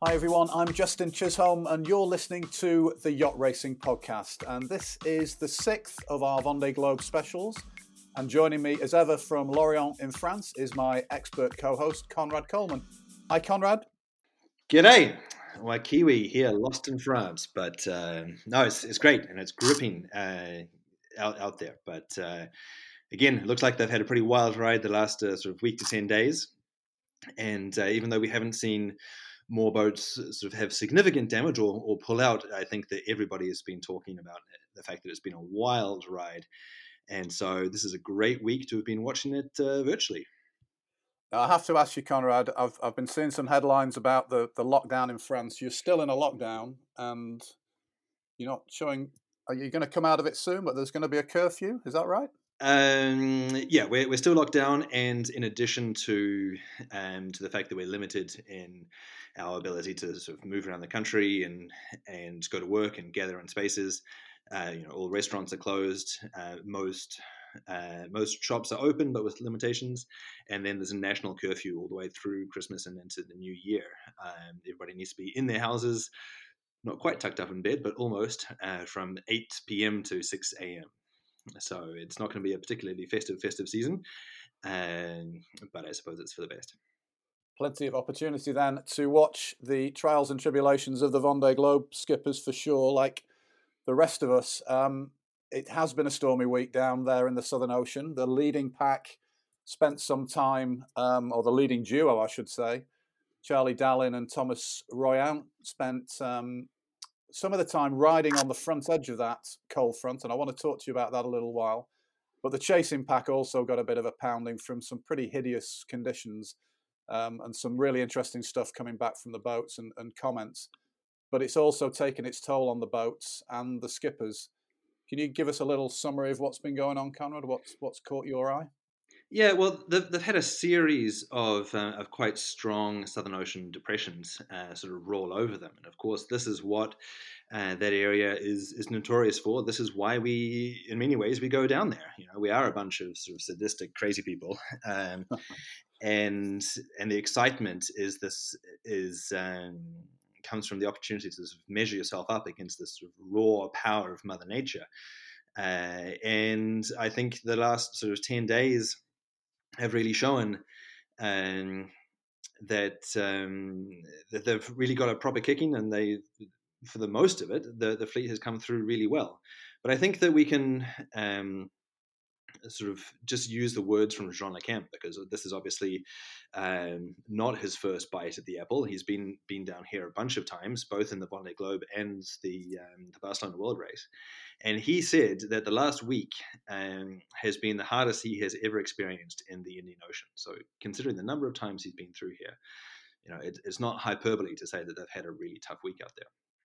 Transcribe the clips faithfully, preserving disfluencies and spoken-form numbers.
Hi everyone, I'm Justin Chisholm and you're listening to the Yacht Racing Podcast, and this is the sixth of our Vendée Globe specials, and joining me as ever from Lorient in France is my expert co-host Conrad Coleman. Hi Conrad. G'day, well, Kiwi here, lost in France, but uh, no, it's it's great and it's gripping uh, out out there. But uh, again, it looks like they've had a pretty wild ride the last uh, sort of week to ten days, and uh, even though we haven't seen more boats sort of have significant damage or, or pull out, I think that everybody has been talking about the fact that it's been a wild ride, and so this is a great week to have been watching it uh, virtually. I have to ask you, Conrad, I've I've been seeing some headlines about the, the lockdown in France. You're still in a lockdown and you're not showing, are you going to come out of it soon, but there's going to be a curfew, is that right? Um, yeah, we're, we're still locked down, and in addition to um, to the fact that we're limited in our ability to sort of move around the country and and go to work and gather in spaces, uh, you know, all restaurants are closed. Uh, most uh, most shops are open, but with limitations. And then there's a national curfew all the way through Christmas and into the new year. Um, everybody needs to be in their houses, not quite tucked up in bed, but almost, uh, from eight p.m. to six a.m. So it's not going to be a particularly festive festive season, um, but I suppose it's for the best. Plenty of opportunity then to watch the trials and tribulations of the Vendée Globe skippers for sure, like the rest of us. Um, it has been a stormy week down there in the Southern Ocean. The leading pack spent some time, um, or the leading duo, I should say, Charlie Dallin and Thomas Royan, spent um, some of the time riding on the front edge of that cold front, and I want to talk to you about that a little while. But the chasing pack also got a bit of a pounding from some pretty hideous conditions, um, and some really interesting stuff coming back from the boats and, and comments. But it's also taken its toll on the boats and the skippers. Can you give us a little summary of what's been going on, Conrad? What's what's caught your eye? Yeah, well, they've, they've had a series of uh, of quite strong Southern Ocean depressions uh, sort of roll over them, and of course, this is what uh, that area is is notorious for. This is why we, in many ways, we go down there. You know, we are a bunch of sort of sadistic, crazy people, um, and and the excitement is this is. Um, comes from the opportunity to sort of measure yourself up against this sort of raw power of Mother Nature. Uh, and I think the last sort of ten days have really shown um, that um, that they've really got a proper kicking, and they, for the most of it, the the fleet has come through really well. But I think that we can um, sort of just use the words from Jean Lecamp, because this is obviously um, not his first bite at the apple. He's been been down here a bunch of times, both in the Vendée Globe and the um, the Barcelona World Race, and he said that the last week um, has been the hardest he has ever experienced in the Indian Ocean. So, considering the number of times he's been through here, you know, it, it's not hyperbole to say that they've had a really tough week out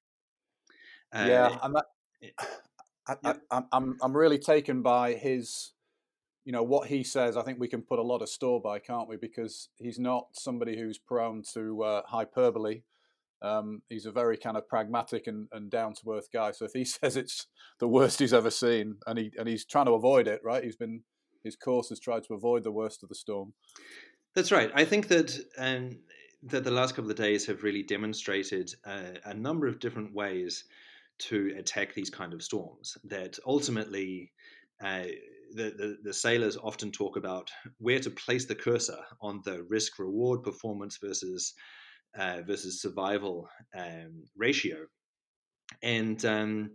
there. Uh, Yeah, and that, I, I, yep. I'm I'm really taken by his, you know, what he says. I think we can put a lot of store by, can't we? Because he's not somebody who's prone to uh, hyperbole. Um, he's a very kind of pragmatic and, and down to earth guy. So if he says it's the worst he's ever seen, and he and he's trying to avoid it, right? He's been his course has tried to avoid the worst of the storm. That's right. I think that um, that the last couple of days have really demonstrated uh, a number of different ways to attack these kind of storms. That ultimately, uh, the, the the sailors often talk about where to place the cursor on the risk reward performance versus uh, versus survival um, ratio, and um,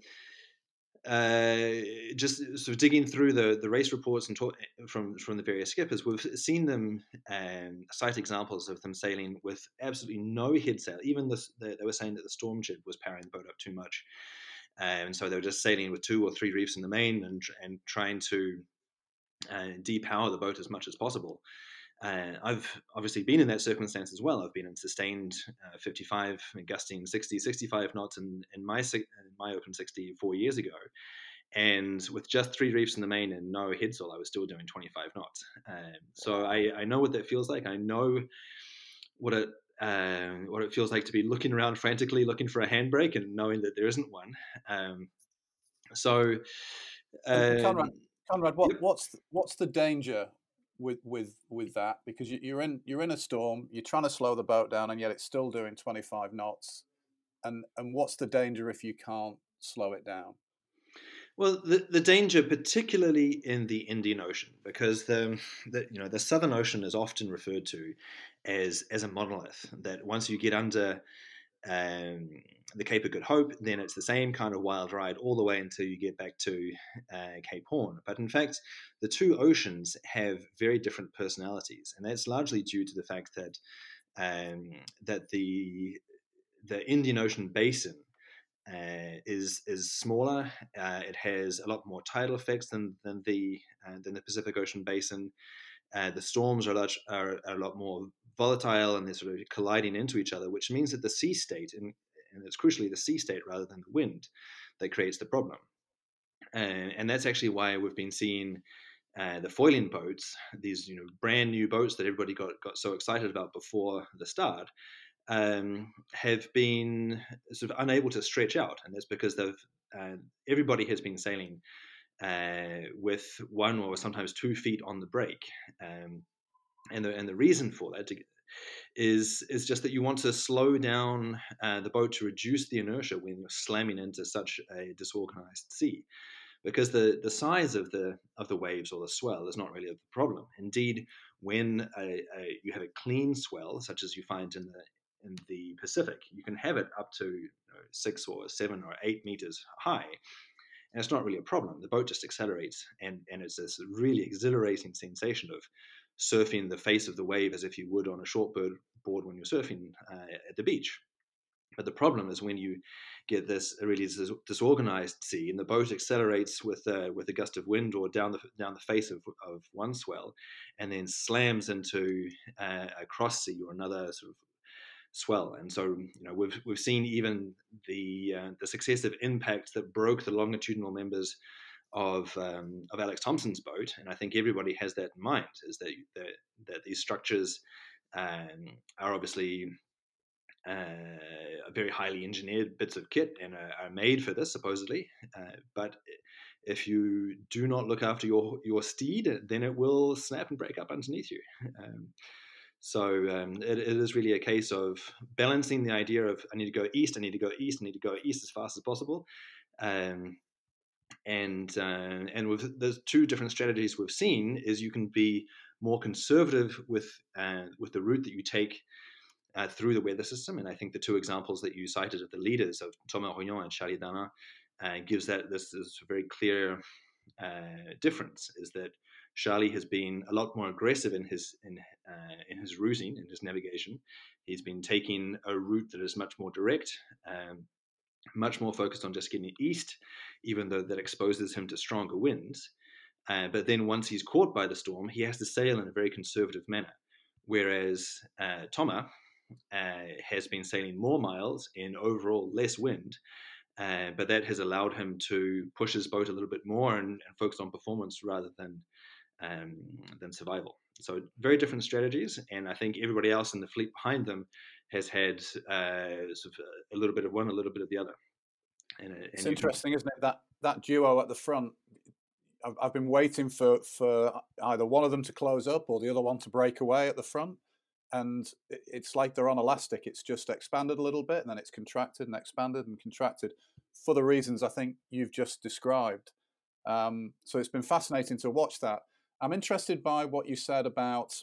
uh, just sort of digging through the, the race reports and talk, from from the various skippers, we've seen them um, cite examples of them sailing with absolutely no head sail. Even this, the, they were saying that the storm jib was powering the boat up too much, and um, so they were just sailing with two or three reefs in the main and and trying to uh, depower the boat as much as possible. Uh, I've obviously been in that circumstance as well. I've been in sustained uh, fifty-five, gusting sixty, sixty-five knots in, in my in my open sixty four years ago. And with just three reefs in the main and no headsail, I was still doing twenty-five knots. Um, so I, I know what that feels like. I know what it uh, what it feels like to be looking around frantically, looking for a handbrake and knowing that there isn't one. Um, so, And, and Conrad, um, Conrad, what yep. what's what's the danger with with with that? Because you, you're in you're in a storm, you're trying to slow the boat down, and yet it's still doing twenty-five knots. And and what's the danger if you can't slow it down? Well, the, the danger, particularly in the Indian Ocean, because the, the you know the Southern Ocean is often referred to as as a monolith. That once you get under um, the Cape of Good Hope, then it's the same kind of wild ride all the way until you get back to uh, Cape Horn. But in fact, the two oceans have very different personalities, and that's largely due to the fact that um, that the the Indian Ocean basin uh, is is smaller. Uh, it has a lot more tidal effects than than the uh, than the Pacific Ocean basin. Uh, the storms are a, lot, are, are a lot more volatile, and they're sort of colliding into each other, which means that the sea state, and, and it's crucially the sea state rather than the wind, that creates the problem. And, and that's actually why we've been seeing uh, the foiling boats, these you know brand new boats that everybody got, got so excited about before the start, um, have been sort of unable to stretch out, and that's because they've uh, everybody has been sailing uh, with one or sometimes two feet on the brake, um, and the and the reason for that is is just that you want to slow down uh, the boat to reduce the inertia when you're slamming into such a disorganized sea, because the the size of the of the waves or the swell is not really a problem. Indeed, when a, a, you have a clean swell, such as you find in the in the Pacific, you can have it up to you know, six or seven or eight meters high, and it's not really a problem. The boat just accelerates, and and it's this really exhilarating sensation of surfing the face of the wave as if you would on a shortboard board when you're surfing uh, at the beach. But the problem is when you get this really disorganized sea, and the boat accelerates with uh, with a gust of wind or down the down the face of, of one swell, and then slams into uh, a cross sea or another sort of swell. And so you know we've we've seen even the uh, the successive impacts that broke the longitudinal members of um, of Alex Thompson's boat, and I think everybody has that in mind, is that that, that these structures um, are obviously uh, very highly engineered bits of kit and are, are made for this supposedly, uh, but if you do not look after your your steed, then it will snap and break up underneath you. Um, so um, it, it is really a case of balancing the idea of I need to go east, I need to go east, I need to go east as fast as possible. Um, and uh, and with the two different strategies we've seen is you can be more conservative with uh, with the route that you take uh, through the weather system. And I think the two examples that you cited of the leaders of Thomas Rognon and Charlie Danin uh, gives that this is a very clear uh, difference, is that Charlie has been a lot more aggressive in his in uh, in his routing, in his navigation. He's been taking a route that is much more direct, um, much more focused on just getting east, even though that exposes him to stronger winds. Uh, but then once he's caught by the storm, he has to sail in a very conservative manner. Whereas uh, Thomas uh, has been sailing more miles in overall less wind, uh, but that has allowed him to push his boat a little bit more and, and focus on performance rather than um, than survival. So very different strategies, and I think everybody else in the fleet behind them has had uh, sort of a little bit of one, a little bit of the other. And, uh, It's and you can, interesting, isn't it? That that duo at the front. I've, I've been waiting for for either one of them to close up or the other one to break away at the front, and it's like they're on elastic. It's just expanded a little bit, and then it's contracted and expanded and contracted, for the reasons I think you've just described. Um, so it's been fascinating to watch that. I'm interested by what you said about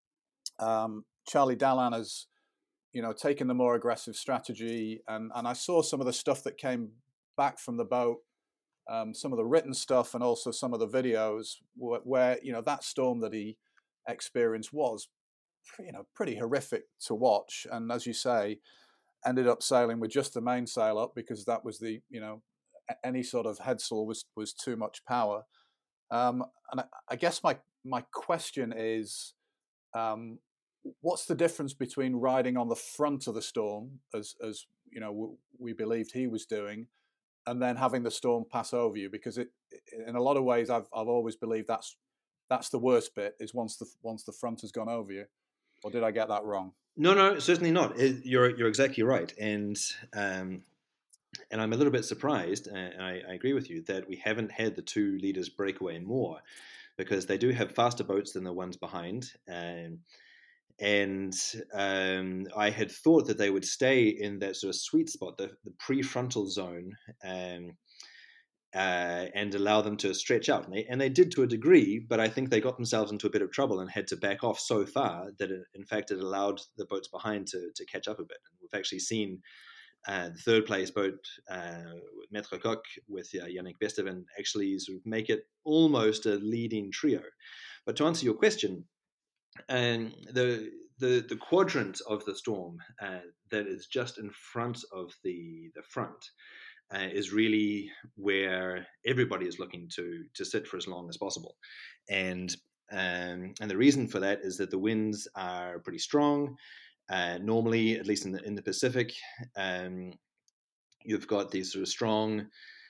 um, Charlie Danin as, you know, taking the more aggressive strategy, and and I saw some of the stuff that came back from the boat, um, some of the written stuff, and also some of the videos where, where you know that storm that he experienced was, you know, pretty horrific to watch. And as you say, ended up sailing with just the mainsail up because that was the, you know, any sort of headsail was was too much power. Um, and I, I guess my my question is, um, what's the difference between riding on the front of the storm, as as you know w- we believed he was doing, and then having the storm pass over you? Because it, in a lot of ways, I've I've always believed that's that's the worst bit, is once the once the front has gone over you. Or did I get that wrong? no, no, certainly not. It, you're you're exactly right, and um, and I'm a little bit surprised, and I, I agree with you that we haven't had the two leaders break away more. because they do have faster boats than the ones behind. Um, and um, I had thought that they would stay in that sort of sweet spot, the, the prefrontal zone, um, uh, and allow them to stretch out. And they, and they did to a degree, but I think they got themselves into a bit of trouble and had to back off so far that, it, in fact, it allowed the boats behind to, to catch up a bit. And we've actually seen uh, the third place boat, uh, Maître Coq, with uh, Yannick Besteven, actually sort of make it almost a leading trio. But to answer your question, and the the the quadrant of the storm uh, that is just in front of the the front uh, is really where everybody is looking to to sit for as long as possible, and um, and the reason for that is that the winds are pretty strong. Uh, normally, at least in the in the Pacific, um, you've got these sort of strong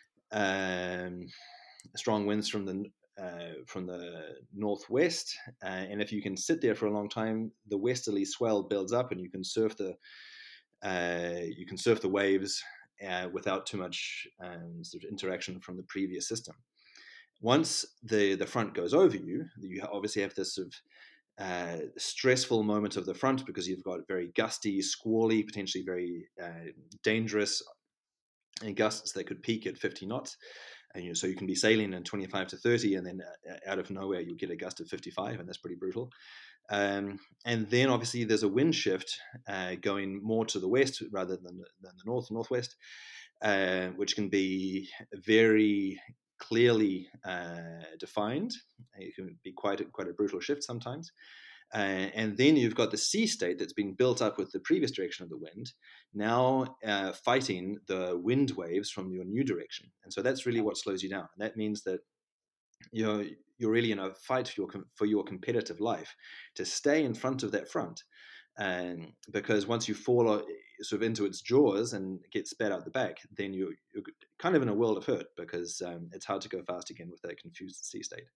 um, strong winds from the uh, from the northwest, uh, and if you can sit there for a long time, the westerly swell builds up, and you can surf the uh, you can surf the waves uh, without too much um, sort of interaction from the previous system. Once the the front goes over you, you obviously have this sort of uh, stressful moment of the front because you've got very gusty, squally, potentially very uh, dangerous gusts that could peak at fifty knots. And you know, so you can be sailing in twenty-five to thirty, and then uh, out of nowhere you get a gust of fifty-five, and that's pretty brutal. Um, and then obviously there's a wind shift uh, going more to the west rather than the, than the north northwest, uh, which can be very clearly uh, defined. It can be quite a, quite a brutal shift sometimes. Uh, and then you've got the sea state that's been built up with the previous direction of the wind, now uh, fighting the wind waves from your new direction. And so that's really what slows you down. And that means that you're, you're really in a fight for your, for your competitive life to stay in front of that front. Um, because once you fall sort of into its jaws and get spat out the back, then you're, you're kind of in a world of hurt because um, it's hard to go fast again with that confused sea state.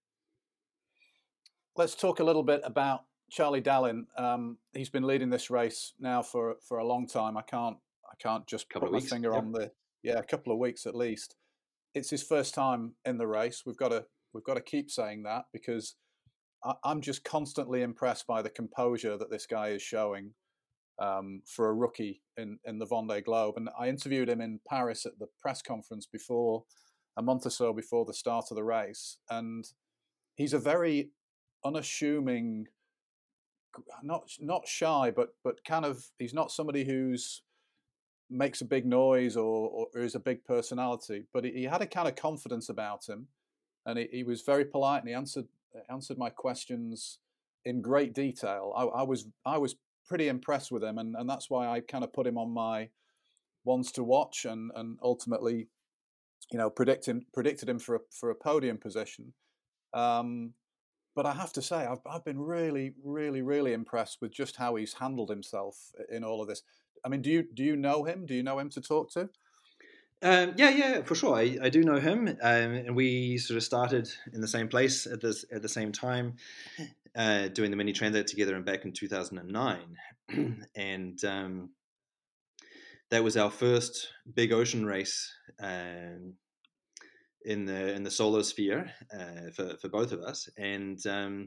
Let's talk a little bit about Charlie Dallin. Um, he's been leading this race now for, for a long time. I can't I can't just couple put my weeks. finger Yep. on the yeah a couple of weeks at least. It's his first time in the race. We've got to we've got to keep saying that because I, I'm just constantly impressed by the composure that this guy is showing um, for a rookie in in the Vendée Globe. And I interviewed him in Paris at the press conference before a month or so before the start of the race, and he's a very unassuming, not not shy, but but kind of he's not somebody who's makes a big noise or, or is a big personality, but he, he had a kind of confidence about him, and he, he was very polite and he answered answered my questions in great detail. I, I was I was pretty impressed with him, and, and that's why I kind of put him on my ones to watch, and and ultimately, you know, predicting predicted him for a, for a podium position. Um, but I have to say, I've I've been really, really, really impressed with just how he's handled himself in all of this. I mean, do you do you know him? Do you know him to talk to? Um, yeah, yeah, for sure. I, I do know him, um, and we sort of started in the same place at this at the same time, uh, doing the mini transat together, and back in two thousand nine, and um, that was our first big ocean race um, in the in the solar sphere uh, for for both of us, and um,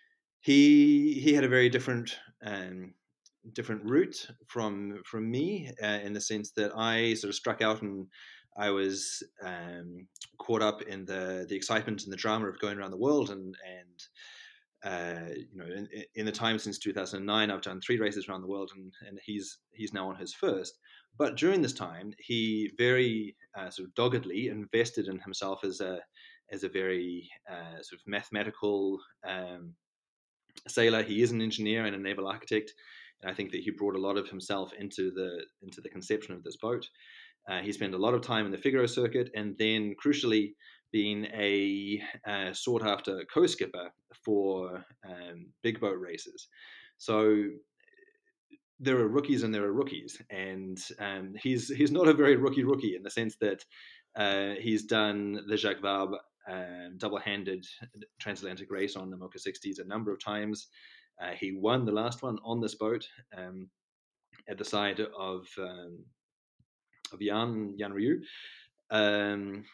he he had a very different um, different route from from me uh, in the sense that I sort of struck out and I was um, caught up in the the excitement and the drama of going around the world and and uh, you know in, in the time since two thousand nine I've done three races around the world and and he's he's now on his first. But during this time he very uh, sort of doggedly invested in himself as a as a very uh, sort of mathematical um, sailor. He is an engineer and a naval architect, and I think that he brought a lot of himself into the into the conception of this boat. Uh, he spent a lot of time in the Figaro circuit, and then crucially being a uh, sought after co-skipper for um, big boat races. So there are rookies and there are rookies, and um, he's he's not a very rookie rookie in the sense that uh, he's done the Jacques Vabre um, double-handed transatlantic race on the Mocha sixties a number of times. Uh, he won the last one on this boat um, at the side of um, of Jan Jan Ryu. Um,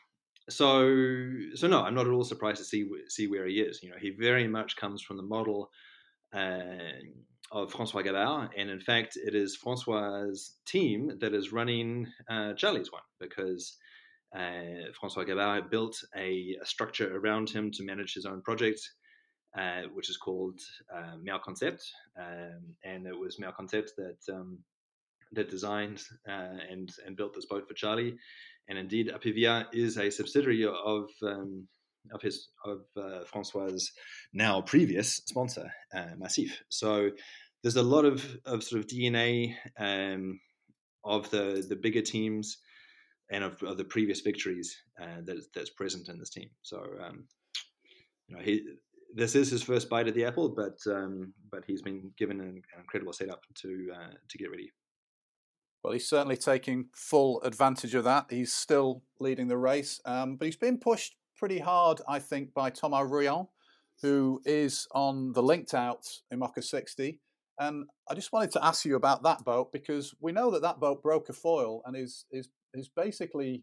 so so no, I'm not at all surprised to see see where he is. You know, he very much comes from the model uh, of Francois Gabard, and in fact, it is Francois's team that is running uh, Charlie's one, because uh, Francois Gabard built a, a structure around him to manage his own project, uh, which is called uh, Mer Concept, um, and it was Mer Concept that um, that designed uh, and and built this boat for Charlie, and indeed Apivia is a subsidiary of um, of his of uh, Francois's now previous sponsor, uh, Massif. So there's a lot of, of sort of D N A um, of the the bigger teams and of, of the previous victories uh, that that's present in this team. So um, you know he. This is his first bite at the apple, but um, but he's been given an, an incredible setup to uh, to get ready. Well, he's certainly taking full advantage of that. He's still leading the race, um, but he's been pushed pretty hard, I think, by Thomas Rouillon, who is on the linked out IMOCA sixty. And I just wanted to ask you about that boat, because we know that that boat broke a foil and is is is basically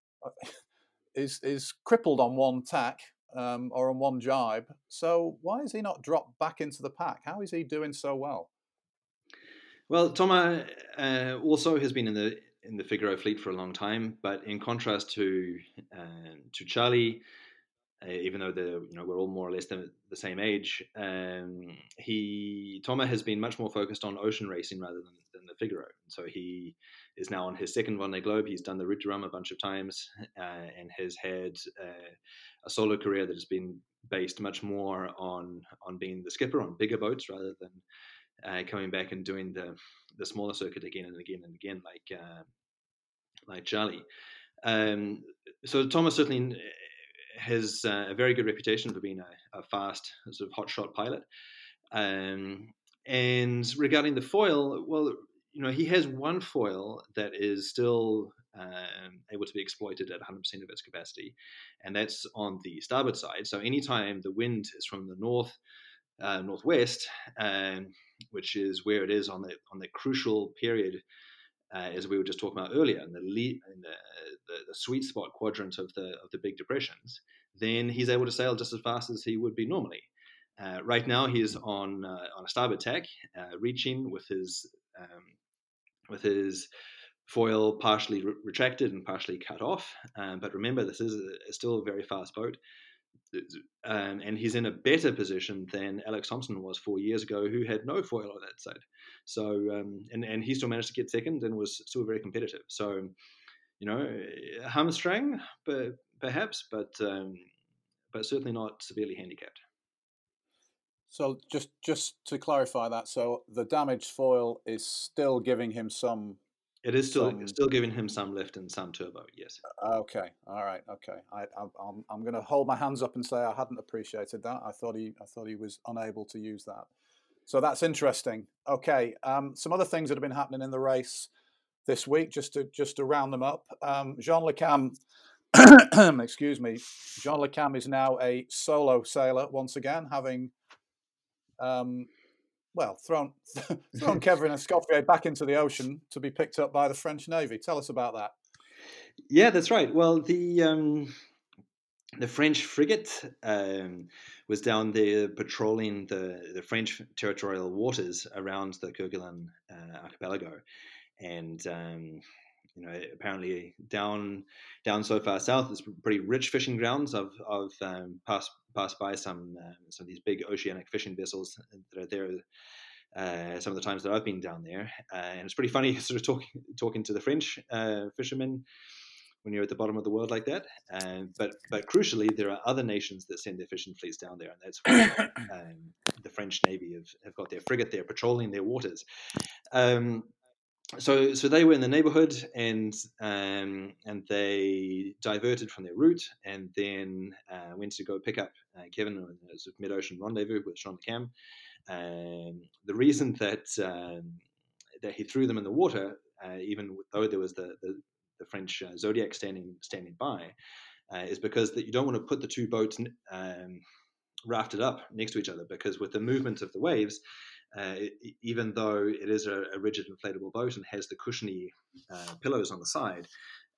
is is crippled on one tack um, or on one jibe. So why is he not dropped back into the pack? How is he doing so well? Well, Thomas uh, also has been in the in the Figaro fleet for a long time, but in contrast to uh, to Charlie, uh, even though the you know we're all more or less the, the same age, um, he Thomas has been much more focused on ocean racing rather than, than the Figaro. So he is now on his second Vendée Globe. He's done the Route du Rhum a bunch of times uh, and has had uh, a solo career that has been based much more on on being the skipper on bigger boats rather than uh, coming back and doing the the smaller circuit again and again and again, like uh, like Charlie. Um, so Thomas certainly has uh, a very good reputation for being a, a fast sort of hotshot pilot. Um, and regarding the foil, well, you know, he has one foil that is still um, able to be exploited at one hundred percent of its capacity, and that's on the starboard side. So anytime the wind is from the north, uh, northwest, um, which is where it is on the on the crucial period, uh, as we were just talking about earlier, in the, lead, in the, the the sweet spot quadrant of the of the big depressions, then he's able to sail just as fast as he would be normally. Uh, right now, he's on uh, on a starboard tack, uh, reaching with his um, with his foil partially re- retracted and partially cut off. Um, but remember, this is a, a still a very fast boat. Um, and he's in a better position than Alex Thompson was four years ago, who had no foil on that side. So, um, and and he still managed to get second and was still very competitive. So, you know, hamstrung, but perhaps, but um, but certainly not severely handicapped. So just just to clarify that, so the damaged foil is still giving him some. It is still some. still giving him some lift and some turbo. Yes. Okay, all right, okay. I, I I'm I'm going to hold my hands up and say I hadn't appreciated that. I thought he I thought he was unable to use that. So that's interesting. Okay, um, some other things that have been happening in the race this week, just to just to round them up. Um, Jean Le Cam, excuse me, Jean Le Cam is now a solo sailor once again, having um, well thrown thrown Kevin Escoffier back into the ocean to be picked up by the French Navy. Tell us about that. Yeah, that's right. Well, the um, the French frigate um, was down there patrolling the, the French territorial waters around the Kerguelen uh, archipelago, and um, you know apparently down down so far south, there's pretty rich fishing grounds. I've I've um, passed passed by some uh, some of these big oceanic fishing vessels that are there. Uh, some of the times that I've been down there, uh, and it's pretty funny sort of talking talking to the French uh, fishermen when you're at the bottom of the world like that. Um, but but crucially, there are other nations that send their fishing fleets down there, and that's why um, the French Navy have, have got their frigate there patrolling their waters. Um, so so they were in the neighborhood, and um, and they diverted from their route, and then uh, went to go pick up uh, Kevin in a sort of mid-ocean rendezvous with Jean Le Cam. Um, the reason that um, that he threw them in the water, uh, even though there was the the, the French uh, Zodiac standing standing by, uh, is because that you don't want to put the two boats um, rafted up next to each other, because with the movement of the waves, uh, it, even though it is a, a rigid inflatable boat and has the cushiony uh, pillows on the side,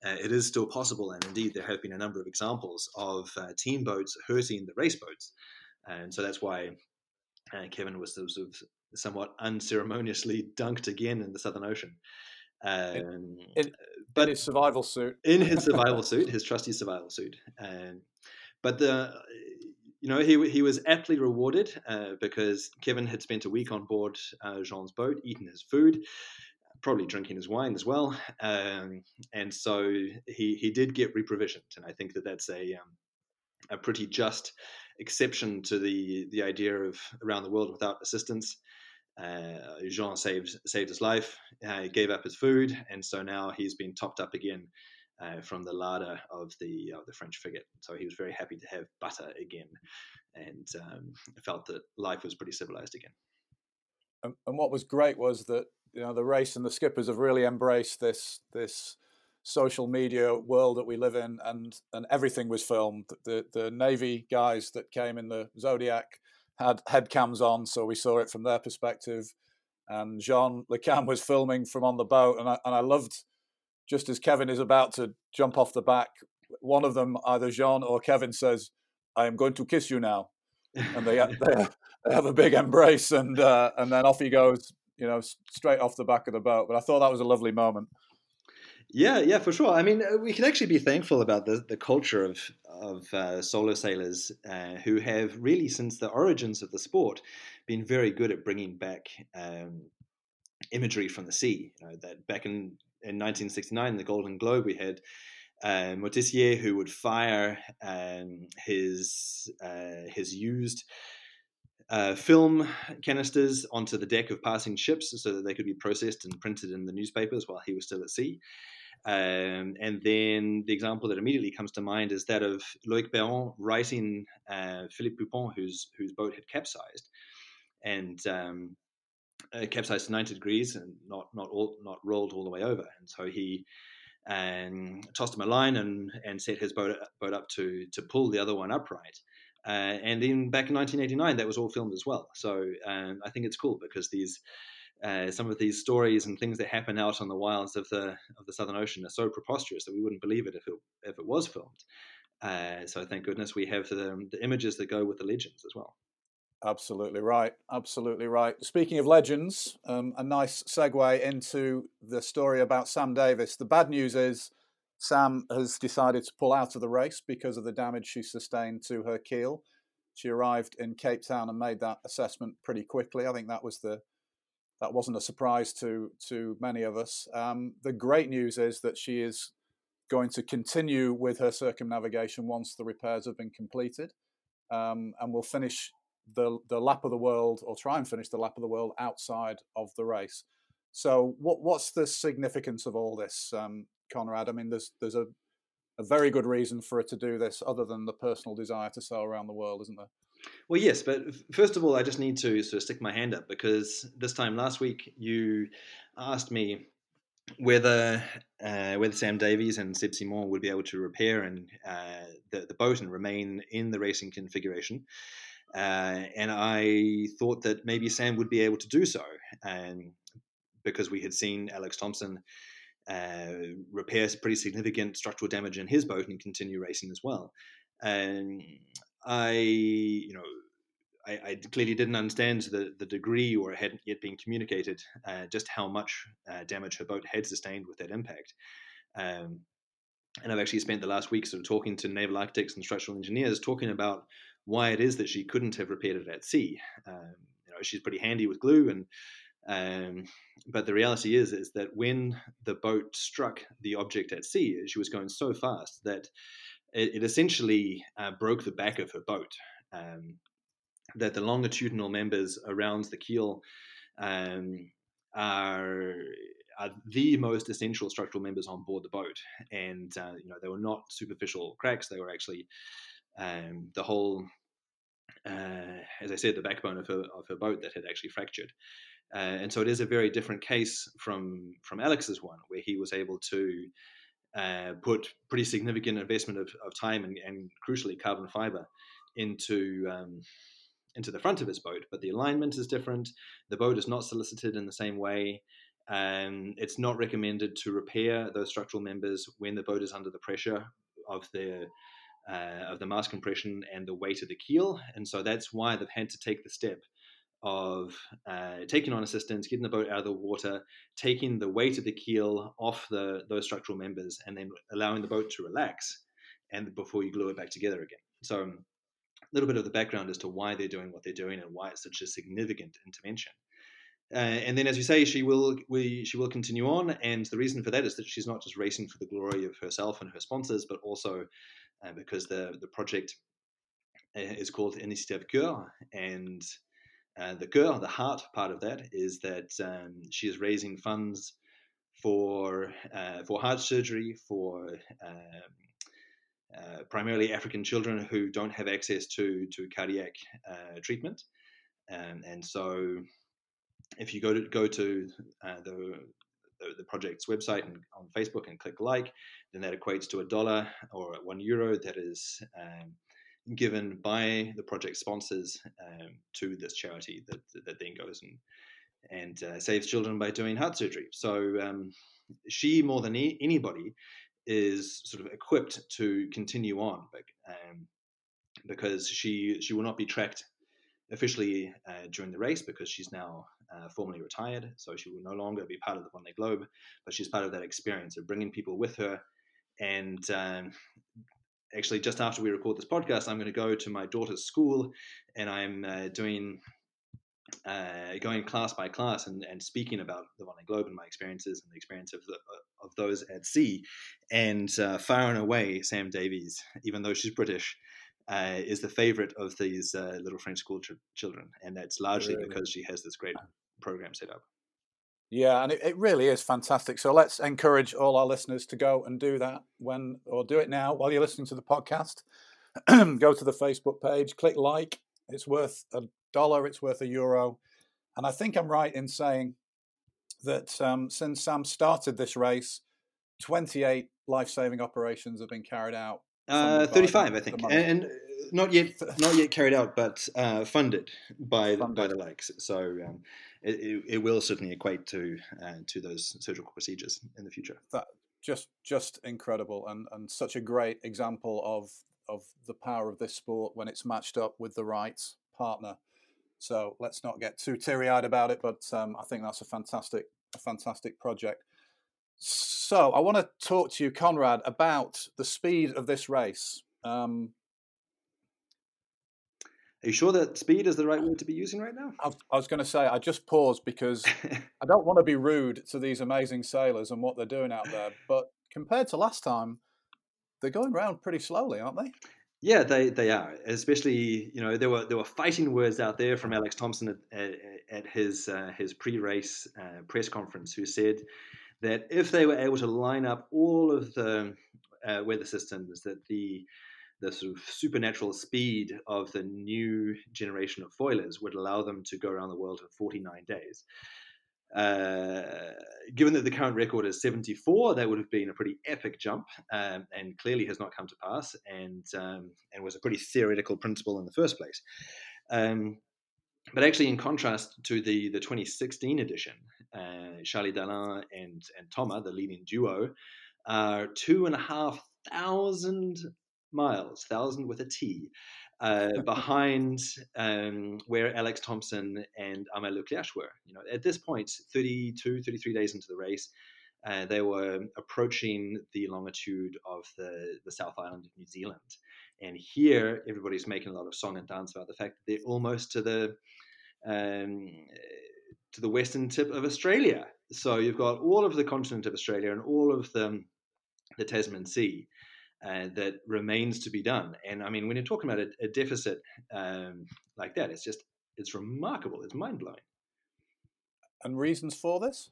uh, it is still possible, and indeed there have been a number of examples of uh, team boats hurting the race boats, and so that's why uh, Kevin was sort of somewhat unceremoniously dunked again in the Southern Ocean. In, Um, in, but in his survival suit. in his survival suit, his trusty survival suit. Um, but the you know he he was aptly rewarded uh, because Kevin had spent a week on board uh, Jean's boat, eaten his food, probably drinking his wine as well, um, and so he he did get reprovisioned, and I think that that's a um, a pretty just exception to the the idea of around the world without assistance. Uh, Jean saved saved his life, uh, gave up his food, and so now he's been topped up again uh, from the larder of the of the French frigate. So he was very happy to have butter again, and um, felt that life was pretty civilized again. And, and what was great was that you know the race and the skippers have really embraced this this social media world that we live in, and and everything was filmed. The the Navy guys that came in the Zodiac had head cams on, so we saw it from their perspective. And Jean Le Cam was filming from on the boat, and I and I loved, just as Kevin is about to jump off the back, one of them, either Jean or Kevin, says, "I am going to kiss you now," and they they, they have a big embrace, and uh, and then off he goes, you know, straight off the back of the boat. But I thought that was a lovely moment. Yeah, yeah, for sure. I mean, we can actually be thankful about the, the culture of of uh, solo sailors uh, who have really, since the origins of the sport, been very good at bringing back um, imagery from the sea. You know, that back in, in nineteen sixty-nine, the Golden Globe, we had uh, Motissier who would fire um, his uh, his used uh, film canisters onto the deck of passing ships so that they could be processed and printed in the newspapers while he was still at sea. Um, and then the example that immediately comes to mind is that of Loic Perron writing uh, Philippe Pupon, whose whose boat had capsized, and um, uh, capsized to ninety degrees and not not all not rolled all the way over. And so he um, tossed him a line and and set his boat boat up to to pull the other one upright. Uh, and in back in nineteen eighty-nine, that was all filmed as well. So um, I think it's cool because these. Uh, some of these stories and things that happen out on the wilds of the of the Southern Ocean are so preposterous that we wouldn't believe it if it if it was filmed. Uh, so thank goodness we have the, the images that go with the legends as well. Absolutely right. Absolutely right. Speaking of legends, um, a nice segue into the story about Sam Davis. The bad news is Sam has decided to pull out of the race because of the damage she sustained to her keel. She arrived in Cape Town and made that assessment pretty quickly. I think that was the that wasn't a surprise to to many of us. Um, the great news is that she is going to continue with her circumnavigation once the repairs have been completed, um, and will finish the the lap of the world, or try and finish the lap of the world outside of the race. So, what what's the significance of all this, um, Conrad? I mean, there's there's a, a very good reason for her to do this, other than the personal desire to sail around the world, isn't there? Well, yes, but first of all, I just need to sort of stick my hand up because this time last week you asked me whether uh, whether Sam Davies and Seb Simon would be able to repair and uh, the, the boat and remain in the racing configuration. Uh, and I thought that maybe Sam would be able to do so, um, because we had seen Alex Thompson uh, repair pretty significant structural damage in his boat and continue racing as well. And I, you know, I, I clearly didn't understand the, the degree, or hadn't yet been communicated uh, just how much uh, damage her boat had sustained with that impact. Um, and I've actually spent the last week sort of talking to naval architects and structural engineers, talking about why it is that she couldn't have repaired it at sea. Um, you know, she's pretty handy with glue, and um, but the reality is is that when the boat struck the object at sea, she was going so fast that it, it essentially uh, broke the back of her boat. Um, that the longitudinal members around the keel um, are are the most essential structural members on board the boat, and uh, you know they were not superficial cracks; they were actually um, the whole, uh, as I said, the backbone of her of her boat that had actually fractured. Uh, and so it is a very different case from from Alex's one, where he was able to uh, put pretty significant investment of, of time and, and crucially carbon fiber into um, into the front of his boat, but the alignment is different. The boat is not solicited in the same way. Um, it's not recommended to repair those structural members when the boat is under the pressure of the uh, of the mast compression and the weight of the keel, and so that's why they've had to take the step of uh, taking on assistance, getting the boat out of the water, taking the weight of the keel off the those structural members, and then allowing the boat to relax, and before you glue it back together again. So a little bit of the background as to why they're doing what they're doing and why it's such a significant intervention. Uh, and then, as you say, she will we she will continue on, and the reason for that is that she's not just racing for the glory of herself and her sponsors, but also uh, because the the project is called Initiative Cœur, and uh, the cœur, the heart part of that, is that um, she is raising funds for uh, for heart surgery for um, uh, primarily African children who don't have access to to cardiac uh, treatment, um, and so if you go to go to uh, the, the the project's website and on Facebook and click like, then that equates to a dollar or one euro that is um, given by the project sponsors um, to this charity that that then goes and and uh, saves children by doing heart surgery. So um, she, more than e- anybody, is sort of equipped to continue on, um, because she she will not be tracked officially uh, during the race because she's now uh, formally retired, so she will no longer be part of the Vendée Globe, but she's part of that experience of bringing people with her. And um, actually, just after we record this podcast, I'm going to go to my daughter's school, and I'm uh, doing uh, going class by class and, and speaking about the Vendée Globe and my experiences and the experience of the, of those at sea. And uh, far and away, Sam Davies, even though she's British, Uh, is the favorite of these uh, little French school ch- children, and that's largely Really? because she has this great program set up. Yeah, and it, it really is fantastic. So let's encourage all our listeners to go and do that when, or do it now while you're listening to the podcast. Go to the Facebook page, click like. It's worth a dollar. It's worth a euro. And I think I'm right in saying that um, since Sam started this race, twenty-eight life-saving operations have been carried out. Uh, thirty-five, I think, and, and not yet not yet carried out, but uh, funded by funded. by the likes. So um, it, it will certainly equate to uh, to those surgical procedures in the future. That just just incredible, and and such a great example of of the power of this sport when it's matched up with the right partner. So let's not get too teary-eyed about it, but um, I think that's a fantastic a fantastic project. So I want to talk to you, Conrad, about the speed of this race. Um, Are you sure that speed is the right word to be using right now? I, I was going to say, I just paused because I don't want to be rude to these amazing sailors and what they're doing out there. But compared to last time, they're going around pretty slowly, aren't they? Yeah, they, they are. Especially, you know, there were there were fighting words out there from Alex Thompson at, at, at his uh, his pre-race uh, press conference, who said that if they were able to line up all of the uh, weather systems, that the the sort of supernatural speed of the new generation of foilers would allow them to go around the world in forty-nine days. Uh, given that the current record is seventy-four, that would have been a pretty epic jump, um, and clearly has not come to pass, and um, and was a pretty theoretical principle in the first place. Um, but actually, in contrast to the, the twenty sixteen edition, uh, Charlie Dalin and and Thomas, the leading duo, are two and a half thousand miles, thousand with a T, uh, behind um, where Alex Thompson and Armel Leclerc were. You know, at this point, thirty-two, thirty-three days into the race, uh, they were approaching the longitude of the, the South Island of New Zealand. And here, everybody's making a lot of song and dance about the fact that they're almost to the um, to the western tip of Australia. So you've got all of the continent of Australia and all of the, the Tasman Sea uh, that remains to be done. And I mean, when you're talking about a, a deficit um, like that, it's just, it's remarkable. It's mind-blowing. And reasons for this?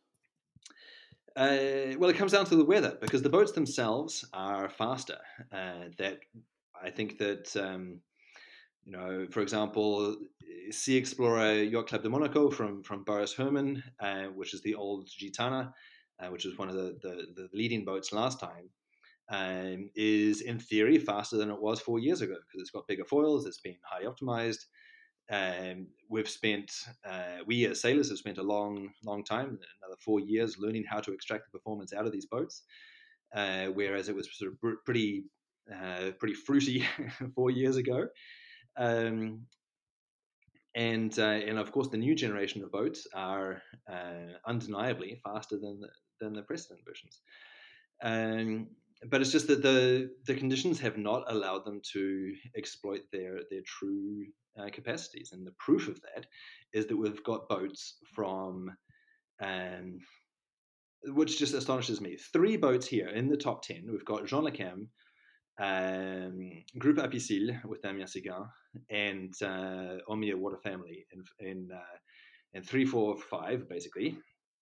Uh, well, it comes down to the weather, because the boats themselves are faster. Uh, that I think that, um, you know, for example, Sea Explorer Yacht Club de Monaco from, from Boris Herman, uh, which is the old Gitana, uh, which was one of the, the, the leading boats last time, um, is in theory faster than it was four years ago because it's got bigger foils, it's been highly optimized. Um, we've spent, uh, we as sailors have spent a long, long time, another four years learning how to extract the performance out of these boats, uh, whereas it was sort of pretty uh, pretty fruity four years ago. Um, and uh, and of course, the new generation of boats are uh, undeniably faster than the, than the precedent versions. Um, but it's just that the the conditions have not allowed them to exploit their their true uh, capacities, and the proof of that is that we've got boats from, um, which just astonishes me. Three boats here in the top ten. We've got Jean Le Cam, um, Groupe Apicil with Damien Seguin, and uh, Omnia Water Family in in uh, in three, four, five basically,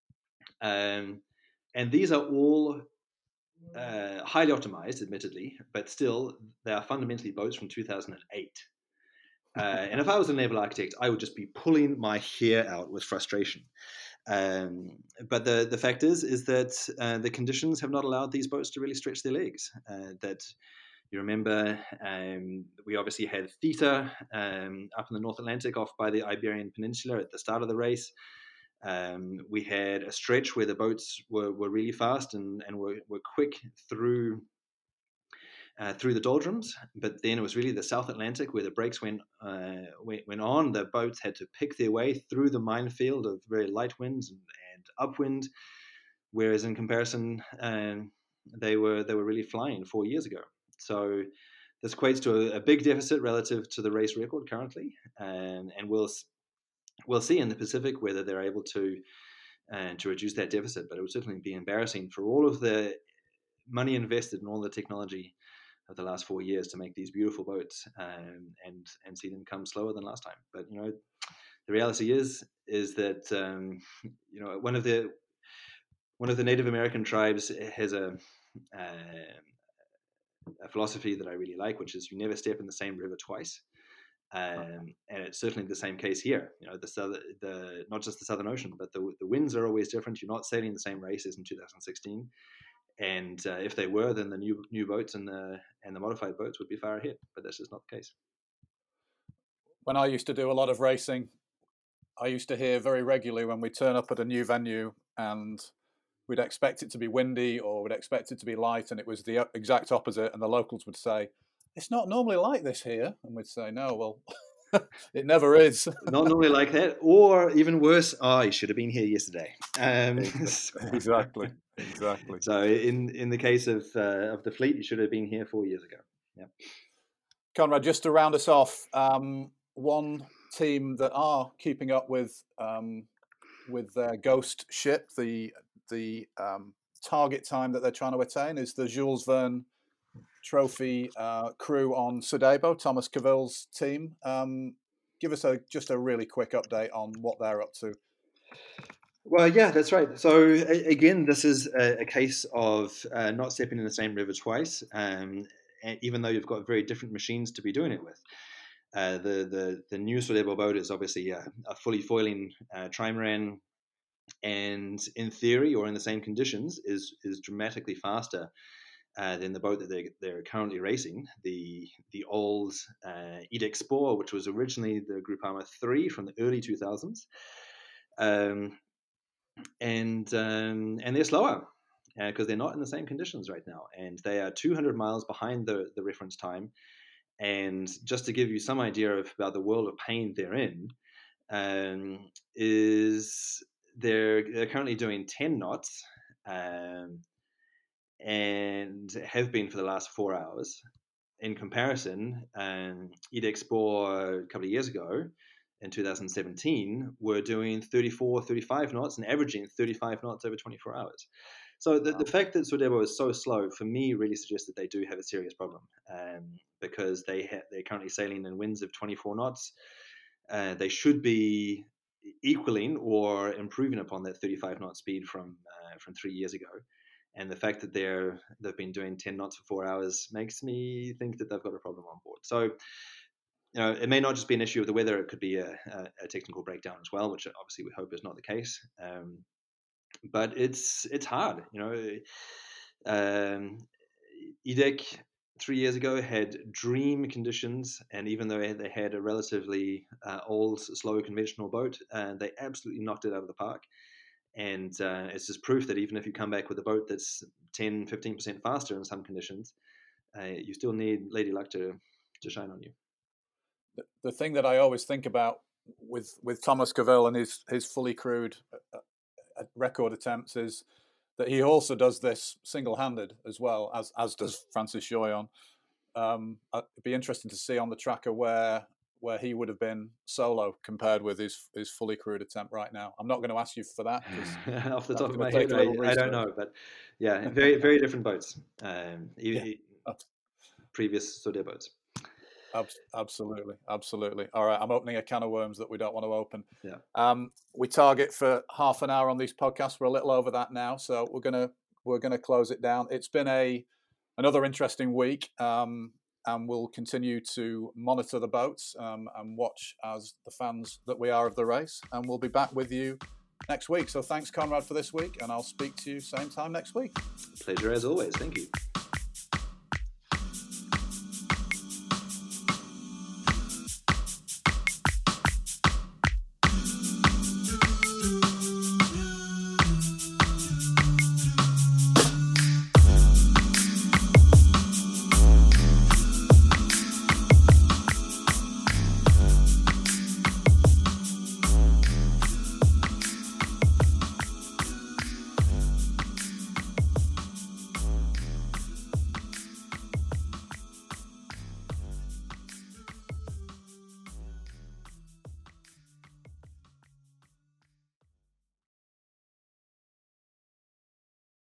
um, and these are all uh, highly optimized, admittedly, but still they are fundamentally boats from two thousand eight. Uh, and if I was a naval architect, I would just be pulling my hair out with frustration. Um, but the, the fact is, is that uh, the conditions have not allowed these boats to really stretch their legs. Uh, that you remember, um, we obviously had Theta um, up in the North Atlantic off by the Iberian Peninsula at the start of the race. Um, we had a stretch where the boats were, were really fast and, and were, were quick through uh, through the doldrums, but then it was really the South Atlantic where the brakes went, uh, went went on. The boats had to pick their way through the minefield of very light winds and, and upwind, whereas in comparison, um, they were they were really flying four years ago. So this equates to a, a big deficit relative to the race record currently, um, and we'll we'll see in the Pacific whether they're able to uh, to reduce that deficit. But it would certainly be embarrassing for all of the money invested in all the technology of the last four years to make these beautiful boats, um, and and see them come slower than last time. But you know, the reality is is that um, you know one of the one of the Native American tribes has a uh, a philosophy that I really like, which is you never step in the same river twice. Um, and it's certainly the same case here. You know, the southern, the not just the Southern Ocean, but the the winds are always different. You're not sailing the same race as in two thousand sixteen. And uh, if they were, then the new new boats and the and the modified boats would be far ahead. But that's just not the case. When I used to do a lot of racing, I used to hear very regularly when we turn up at a new venue and we'd expect it to be windy or we'd expect it to be light, and it was the exact opposite. And the locals would say, "It's not normally like this here," and we'd say, "No, well." It never is. Not normally like that, or even worse, oh, you should have been here yesterday. Um, exactly, exactly. So, in in the case of uh, of the fleet, you should have been here four years ago. Yeah. Conrad, just to round us off, um, one team that are keeping up with um, with their ghost ship, the the um, target time that they're trying to attain is the Jules Verne Trophy uh, crew on Sodebo, Thomas Cavill's team. Um, give us a just a really quick update on what they're up to. Well, yeah, that's right. So a- again, this is a, a case of uh, not stepping in the same river twice, um, even though you've got very different machines to be doing it with. Uh, the the the new Sodebo boat is obviously a, a fully foiling uh, trimaran, and in theory, or in the same conditions, is is dramatically faster Uh, than the boat that they, they're currently racing, the the old uh, Idexpor, which was originally the Groupama three from the early two thousands, um, and um, and they're slower because uh, they're not in the same conditions right now, and they are two hundred miles behind the, the reference time. And just to give you some idea of about the world of pain they're in, um, is they're they're currently doing ten knots. Um, and have been for the last four hours. In comparison, um, Idexpor a couple of years ago, in two thousand seventeen, were doing thirty-four, thirty-five knots and averaging thirty-five knots over twenty-four hours. So the, wow. the fact that Sodebo is so slow, for me, really suggests that they do have a serious problem, um, because they ha- they're currently sailing in winds of twenty-four knots. Uh, they should be equaling or improving upon that thirty-five knot speed from uh, from three years ago. And the fact that they're they've been doing ten knots for four hours makes me think that they've got a problem on board. So, you know, it may not just be an issue of the weather; it could be a, a, a technical breakdown as well, which obviously we hope is not the case. Um, but it's it's hard, you know. Um, E D E C three years ago had dream conditions, and even though they had a relatively uh, old, slow, conventional boat, uh, they absolutely knocked it out of the park. And uh, it's just proof that even if you come back with a boat that's ten, fifteen percent faster in some conditions, uh, you still need Lady Luck to, to shine on you. The, the thing that I always think about with, with Thomas Cavell and his, his fully crewed record attempts is that he also does this single-handed as well, as as does Francis Joyon. Um, it'd be interesting to see on the tracker where where he would have been solo compared with his his fully crewed attempt right now. I'm not going to ask you for that off the top of my head. I, I don't know, but yeah, very very different boats. Um, yeah. Previous Saudet boats. Absolutely, absolutely. All right, I'm opening a can of worms that we don't want to open. Yeah. Um, we target for half an hour on these podcasts. We're a little over that now, so we're gonna we're gonna close it down. It's been a another interesting week, um, and we'll continue to monitor the boats um, and watch as the fans that we are of the race. And we'll be back with you next week. So thanks, Conrad, for this week, and I'll speak to you same time next week. Pleasure as always. Thank you.